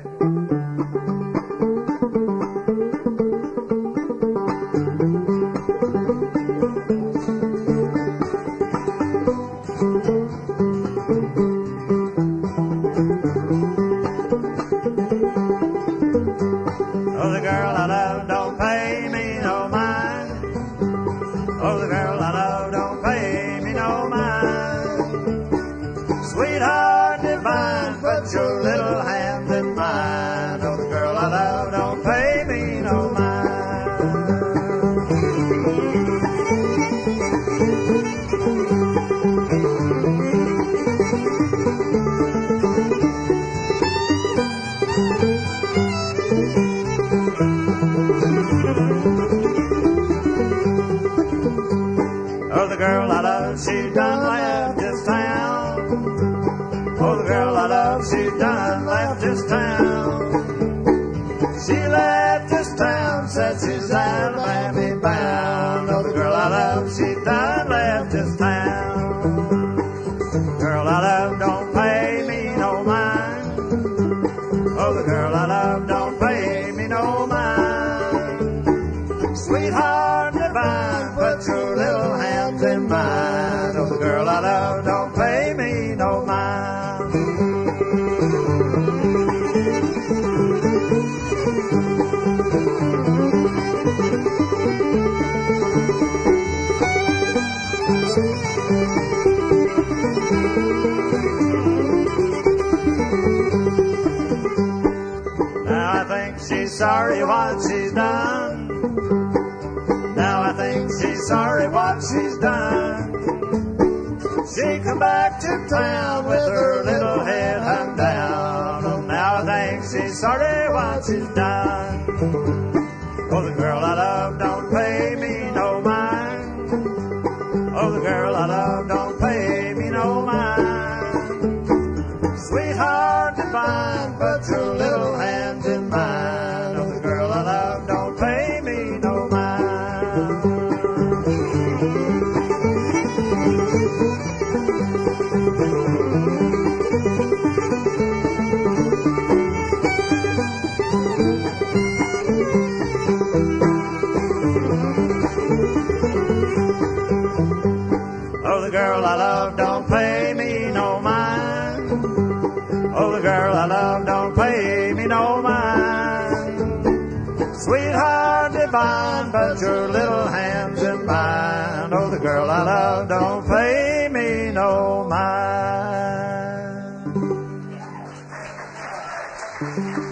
Oh, the girl I love don't pay me no mind. Oh, the girl I love don't pay me no mind. Sweetheart divine, put your little hand in mine. Oh, the girl I love don't pay me no mind. Oh, the girl I love, she done left this town. Oh, the girl I love, she done left this town. She left this town, said she's Alabama bound. Oh, the girl I love, she done left this town. Girl I love don't pay me no mind. Oh, the girl I love don't pay me no mind. Sweetheart divine, put your little hands in mine. Oh, the girl I love don't pay me no mind. Now I think she's sorry what she's done. Now I think she's sorry what she's done. She come back to town with her little head hung down. Oh, now I think she's sorry what she's done. Oh, the girl I love don't pay me no mind. Oh, the girl I love don't pay me no mind. Sweetheart divine, put your little hands in mine. Oh, the girl I love don't pay me no mind. Oh, the girl I love don't pay me no mind. Oh, the girl I love don't pay me no mind. Sweetheart divine, put your little hands in mine. Oh, the girl I love don't pay me no mind.